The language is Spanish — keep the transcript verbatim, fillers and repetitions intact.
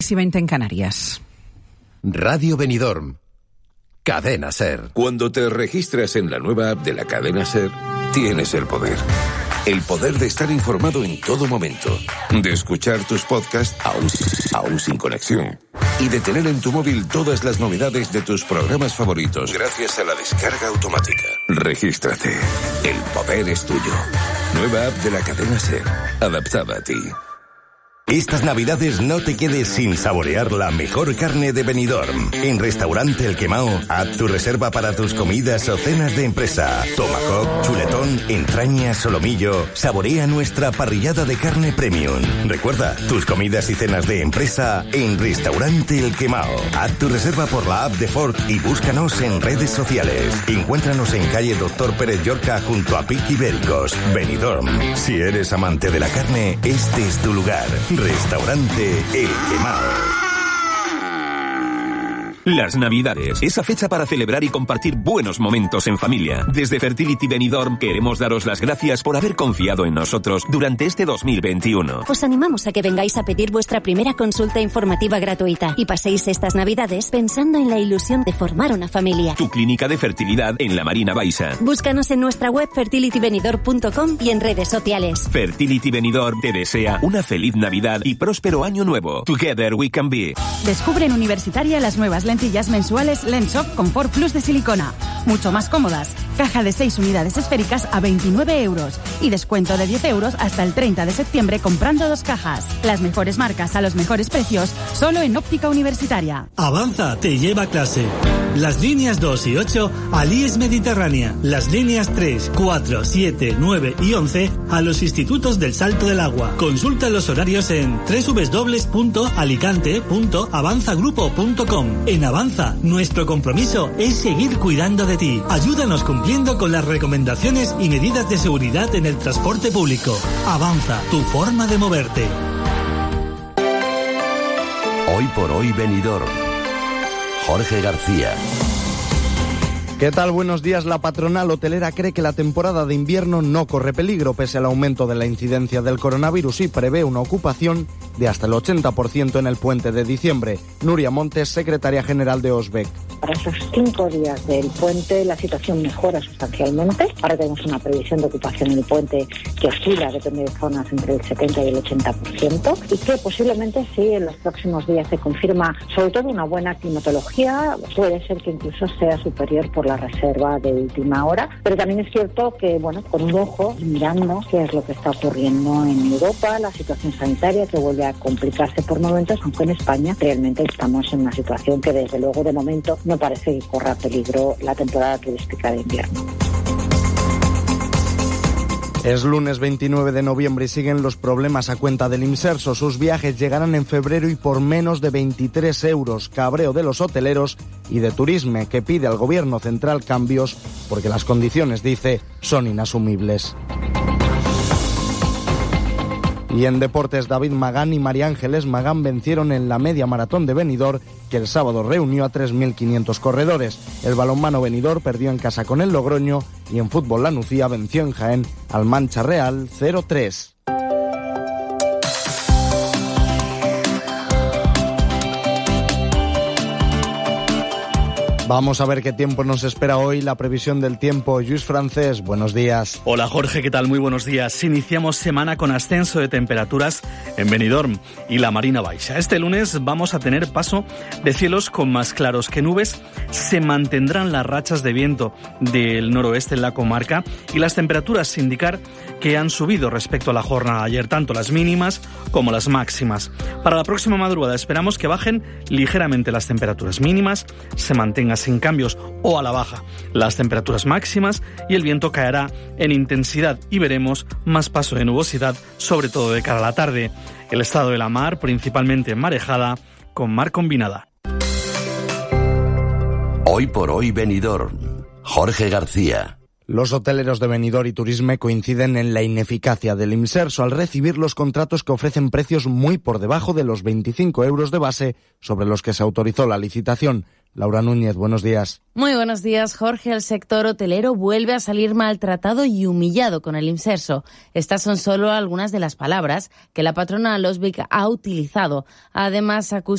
las y veinte en Canarias. Radio Benidorm. Cadena SER. Cuando te registras en la nueva app de la cadena SER, tienes el poder. El poder de estar informado en todo momento, de escuchar tus podcasts aún, aún sin conexión y de tener en tu móvil todas las novedades de tus programas favoritos gracias a la descarga automática. Regístrate. El poder es tuyo. Nueva app de la cadena SER, adaptada a ti. Estas navidades no te quedes sin saborear la mejor carne de Benidorm. En Restaurante El Quemao, haz tu reserva para tus comidas o cenas de empresa. Tomahawk, chuletón, entraña, solomillo. Saborea nuestra parrillada de carne premium. Recuerda, tus comidas y cenas de empresa en Restaurante El Quemao. Haz tu reserva por la app de Ford y búscanos en redes sociales. Encuéntranos en calle Doctor Pérez Llorca junto a Pic Ibéricos. Benidorm. Si eres amante de la carne, este es tu lugar. Restaurante El Quemao. Las Navidades, esa fecha para celebrar y compartir buenos momentos en familia. Desde Fertility Benidorm queremos daros las gracias por haber confiado en nosotros durante este dos mil veintiuno. Os animamos a que vengáis a pedir vuestra primera consulta informativa gratuita y paséis estas Navidades pensando en la ilusión de formar una familia. Tu clínica de fertilidad en la Marina Baixa. Búscanos en nuestra web fertility benidorm punto com y en redes sociales. Fertility Benidorm te desea una feliz Navidad y próspero año nuevo. Together we can be. Descubre en Universitaria las nuevas lentillas mensuales Lensoft Comfort Plus de silicona. Mucho más cómodas. Caja de seis unidades esféricas a veintinueve euros. Y descuento de diez euros hasta el treinta de septiembre comprando dos cajas. Las mejores marcas a los mejores precios, solo en Óptica Universitaria. Avanza te lleva a clase. Las líneas dos y ocho al I E S Mediterránea. Las líneas tres, cuatro, siete, nueve y once a los institutos del Salto del Agua. Consulta los horarios en doble u doble u doble u punto alicante punto avanzagrupo punto com. En Avanza, nuestro compromiso es seguir cuidando de ti. Ayúdanos cumpliendo con las recomendaciones y medidas de seguridad en el transporte público. Avanza, tu forma de moverte. Hoy por hoy Benidorm. Jorge García. ¿Qué tal? Buenos días. La patronal hotelera cree que la temporada de invierno no corre peligro pese al aumento de la incidencia del coronavirus y prevé una ocupación de hasta el ochenta por ciento en el puente de diciembre. Nuria Montes, secretaria general de Osbec. Para esos cinco días del puente la situación mejora sustancialmente. Ahora tenemos una previsión de ocupación en el puente que oscila, depende de zonas, entre el setenta y el ochenta por ciento y que posiblemente sí en los próximos días se confirma sobre todo una buena climatología. Puede ser que incluso sea superior por la reserva de última hora, pero también es cierto que, bueno, con un ojo mirando qué es lo que está ocurriendo en Europa, la situación sanitaria que vuelve a complicarse por momentos, aunque en España realmente estamos en una situación que desde luego de momento no parece que corra peligro la temporada turística de invierno. Es lunes veintinueve de noviembre y siguen los problemas a cuenta del Imserso. Sus viajes llegarán en febrero y por menos de veintitrés euros. Cabreo de los hoteleros y de Turisme, que pide al gobierno central cambios porque las condiciones, dice, son inasumibles. Y en deportes, David Magán y María Ángeles Magán vencieron en la media maratón de Benidorm, que el sábado reunió a tres mil quinientos corredores. El balonmano Benidorm perdió en casa con el Logroño y en fútbol la Nucía venció en Jaén al Mancha Real cero tres. Vamos a ver qué tiempo nos espera hoy, la previsión del tiempo. Lluís Francés, buenos días. Hola Jorge, ¿qué tal? Muy buenos días. Iniciamos semana con ascenso de temperaturas en Benidorm y la Marina Baixa. Este lunes vamos a tener paso de cielos con más claros que nubes. Se mantendrán las rachas de viento del noroeste en la comarca y las temperaturas indicar que han subido respecto a la jornada de ayer, tanto las mínimas como las máximas. Para la próxima madrugada esperamos que bajen ligeramente las temperaturas mínimas, se mantengan sin cambios o a la baja las temperaturas máximas y el viento caerá en intensidad y veremos más paso de nubosidad, sobre todo de cara a la tarde. El estado de la mar principalmente marejada con mar combinada. Hoy por hoy Benidorm. Jorge García. Los hoteleros de Benidorm y Turisme coinciden en la ineficacia del Imserso al recibir los contratos que ofrecen precios muy por debajo de los veinticinco euros de base sobre los que se autorizó la licitación. Laura Núñez, buenos días. Muy buenos días, Jorge. El sector hotelero vuelve a salir maltratado y humillado con el Imserso. Estas son solo algunas de las palabras que la patronal Osbec ha utilizado. Además, acusa